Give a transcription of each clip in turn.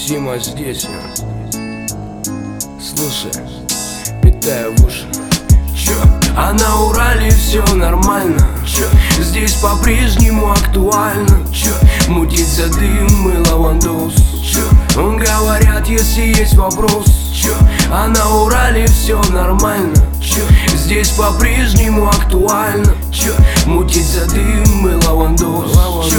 Сима здесь, слушай, питаю в уши. Чё? А на Урале все нормально. Чё? Здесь по-прежнему актуально. Чё? Мутить за дым и лавандос. Чё? Говорят, если есть вопрос. Чё? А на Урале все нормально. Чё? Здесь по-прежнему актуально. Чё? Мутить за дым и лавандос.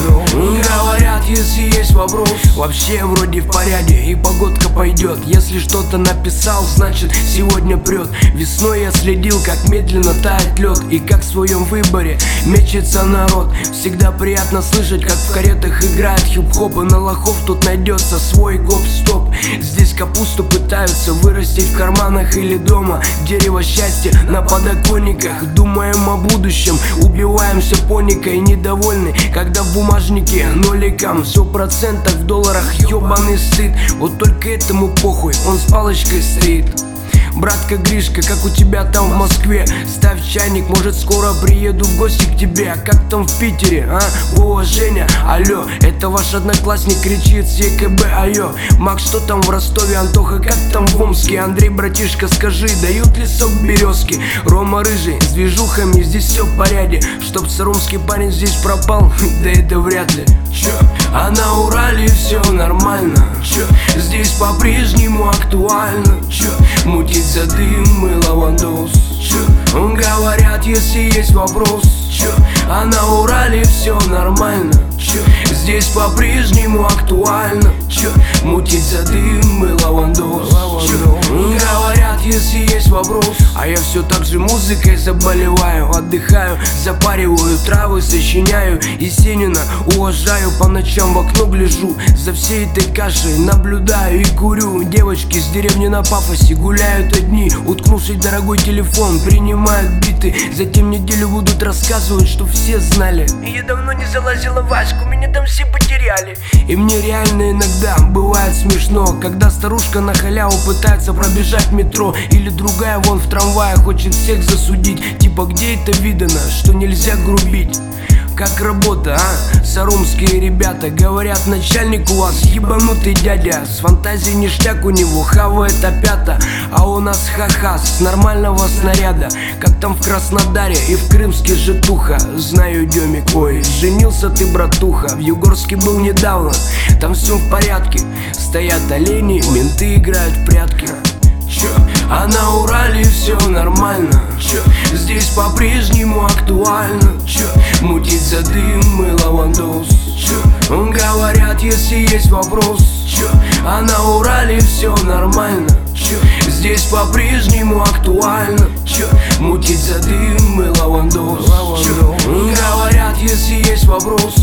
Говорят, если есть вопрос. Вообще вроде в порядке и погодка пойдет. Если что-то написал, значит сегодня прет. Весной я следил, как медленно тает лед, и как в своем выборе мечется народ. Всегда приятно слышать, как в каретах играет хип-хоп, и на лохов тут найдется свой гоп-стоп. Здесь капусту пытаются вырастить в карманах или дома. Дерево счастья на подоконниках. Думаем о будущем, убиваемся паникой. Недовольны, когда в бумажнике ноликам все в процентах, в долларах, ёбаный стыд. Вот только этому похуй, он с палочкой стоит. Братка Гришка, как у тебя там в Москве? Ставь чайник, может скоро приеду в гости к тебе. А как там в Питере, а? Вова, Женя, алло, это ваш одноклассник кричит с ЕКБ, айо. Макс, что там в Ростове? Антоха, как там в Омске? Андрей, братишка, скажи, дают ли сок березки? Рома Рыжий, с движухами здесь все в порядке. Чтоб саромский парень здесь пропал, да это вряд ли. Чё? А на Урале все нормально. Чё? Здесь по-прежнему актуально. Чё? Мутить за дым и лавандос. Чё? Говорят, если есть вопрос. Чё? А на Урале все нормально. Чё? Здесь по-прежнему актуально. Чё? Мутить за дым и лавандос. Чё? Говорят, если есть вопрос. А я все так же музыкой заболеваю. Отдыхаю, запариваю травы, сочиняю. Есенина уважаю, по ночам в окно гляжу. За всей этой кашей наблюдаю и курю. Девочки с деревни на пафосе гуляют одни, уткнувшись в дорогой телефон, принимают биты. Затем неделю будут рассказывать, что все знали. Я давно не залазила в Аську, меня там все потеряли. И мне реально иногда бывает смешно, когда старушка на халяву пытается пробежать в метро. Или другая вон в трамвае хочет всех засудить. Типа, где это видано, что нельзя грубить? Как работа, а? Саромские ребята говорят, начальник у вас ебанутый дядя. С фантазией ништяк у него, хавает опята. А у нас ха-ха с нормального снаряда. Как там в Краснодаре и в Крымске житуха. Знаю, Демик, ой, женился ты, братуха. В Югорске был недавно, там все в порядке. Стоят олени, менты играют в прятки. Чё? А на Урале все нормально. Чё? Здесь по-прежнему актуально. Чё? Мутить за дым и лавандос. Чё? Говорят, если есть вопрос. Чё? А на Урале все нормально. Чё? Здесь по-прежнему актуально. Чё? Мутить за дым и лавандос. Чё? Говорят, если есть вопрос.